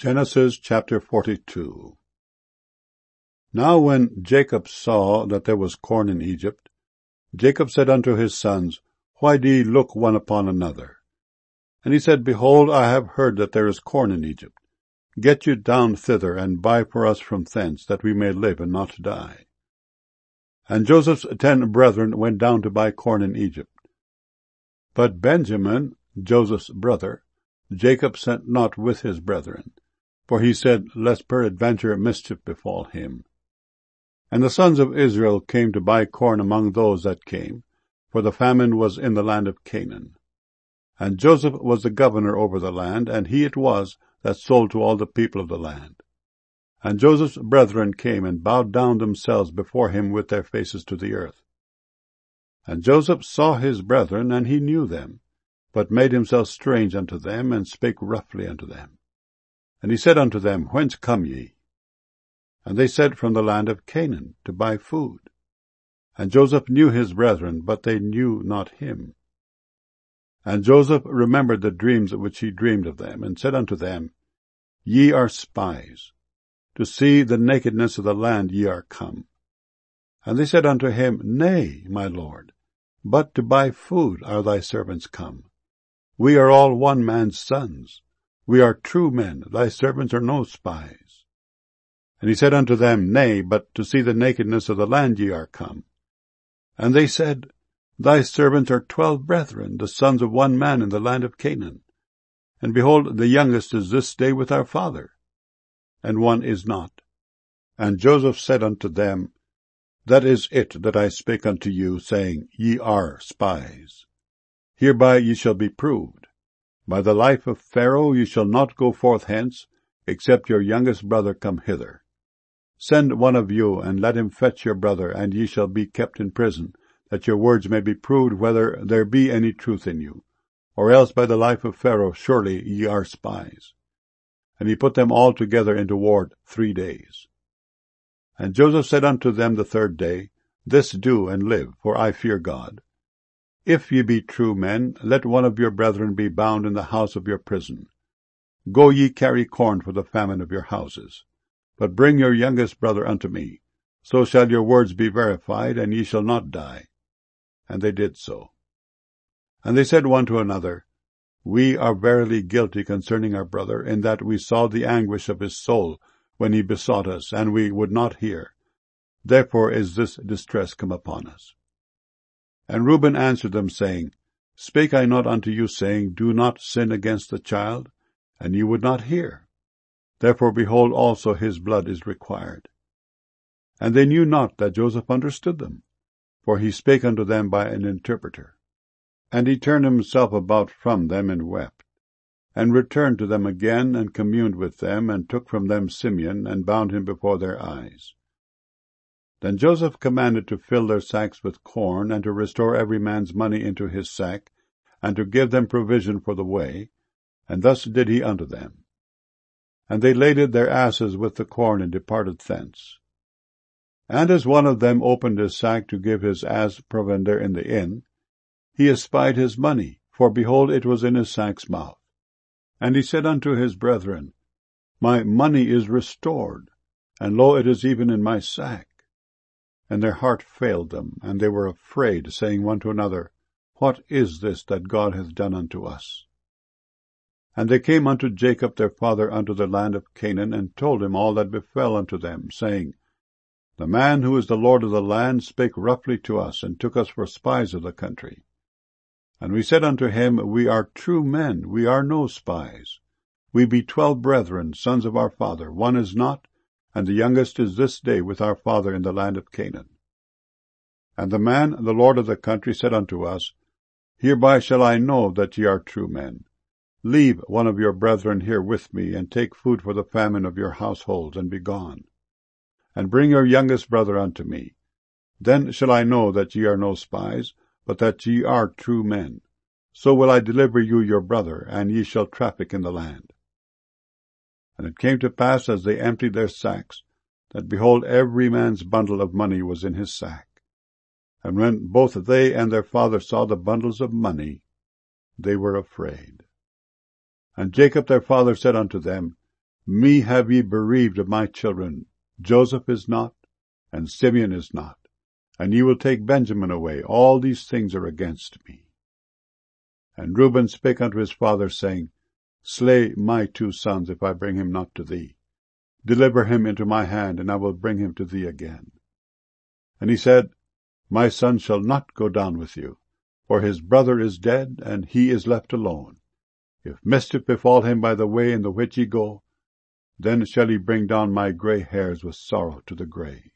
Genesis chapter 42. Now when Jacob saw that there was corn in Egypt, Jacob said unto his sons, Why do ye look one upon another? And he said, Behold, I have heard that there is corn in Egypt. Get you down thither, and buy for us from thence, that we may live and not die. And Joseph's 10 brethren went down to buy corn in Egypt. But Benjamin, Joseph's brother, Jacob sent not with his brethren, for he said, Lest peradventure mischief befall him. And the sons of Israel came to buy corn among those that came, for the famine was in the land of Canaan. And Joseph was the governor over the land, and he it was that sold to all the people of the land. And Joseph's brethren came and bowed down themselves before him with their faces to the earth. And Joseph saw his brethren, and he knew them, but made himself strange unto them, and spake roughly unto them. And he said unto them, Whence come ye? And they said, From the land of Canaan, to buy food. And Joseph knew his brethren, but they knew not him. And Joseph remembered the dreams which he dreamed of them, and said unto them, Ye are spies. To see the nakedness of the land ye are come. And they said unto him, Nay, my lord, but to buy food are thy servants come. We are all one man's sons. We are true men, thy servants are no spies. And he said unto them, Nay, but to see the nakedness of the land ye are come. And they said, Thy servants are 12 brethren, the sons of one man in the land of Canaan. And behold, the youngest is this day with our father, and one is not. And Joseph said unto them, That is it that I spake unto you, saying, Ye are spies. Hereby ye shall be proved. By the life of Pharaoh ye shall not go forth hence, except your youngest brother come hither. Send one of you, and let him fetch your brother, and ye shall be kept in prison, that your words may be proved whether there be any truth in you. Or else by the life of Pharaoh surely ye are spies. And he put them all together into ward 3 days. And Joseph said unto them the 3rd day, This do, and live, for I fear God. If ye be true men, let one of your brethren be bound in the house of your prison. Go ye carry corn for the famine of your houses. But bring your youngest brother unto me. So shall your words be verified, and ye shall not die. And they did so. And they said one to another, We are verily guilty concerning our brother, in that we saw the anguish of his soul when he besought us, and we would not hear. Therefore is this distress come upon us. And Reuben answered them, saying, Spake I not unto you, saying, Do not sin against the child? And ye would not hear. Therefore, behold, also his blood is required. And they knew not that Joseph understood them, for he spake unto them by an interpreter. And he turned himself about from them, and wept, and returned to them again, and communed with them, and took from them Simeon, and bound him before their eyes. Then Joseph commanded to fill their sacks with corn, and to restore every man's money into his sack, and to give them provision for the way, and thus did he unto them. And they laded their asses with the corn, and departed thence. And as one of them opened his sack to give his ass provender in the inn, he espied his money, for behold, it was in his sack's mouth. And he said unto his brethren, My money is restored, and lo, it is even in my sack. And their heart failed them, and they were afraid, saying one to another, What is this that God hath done unto us? And they came unto Jacob their father unto the land of Canaan, and told him all that befell unto them, saying, The man who is the lord of the land spake roughly to us, and took us for spies of the country. And we said unto him, We are true men, we are no spies. We be 12 brethren, sons of our father, one is not, and the youngest is this day with our father in the land of Canaan. And the man, the lord of the country, said unto us, Hereby shall I know that ye are true men. Leave one of your brethren here with me, and take food for the famine of your households, and be gone. And bring your youngest brother unto me. Then shall I know that ye are no spies, but that ye are true men. So will I deliver you your brother, and ye shall traffic in the land. And it came to pass, as they emptied their sacks, that, behold, every man's bundle of money was in his sack. And when both they and their father saw the bundles of money, they were afraid. And Jacob their father said unto them, Me have ye bereaved of my children. Joseph is not, and Simeon is not, and ye will take Benjamin away. All these things are against me. And Reuben spake unto his father, saying, Slay my 2 sons, if I bring him not to thee. Deliver him into my hand, and I will bring him to thee again. And he said, My son shall not go down with you, for his brother is dead, and he is left alone. If mischief befall him by the way in the which ye go, then shall he bring down my grey hairs with sorrow to the grave.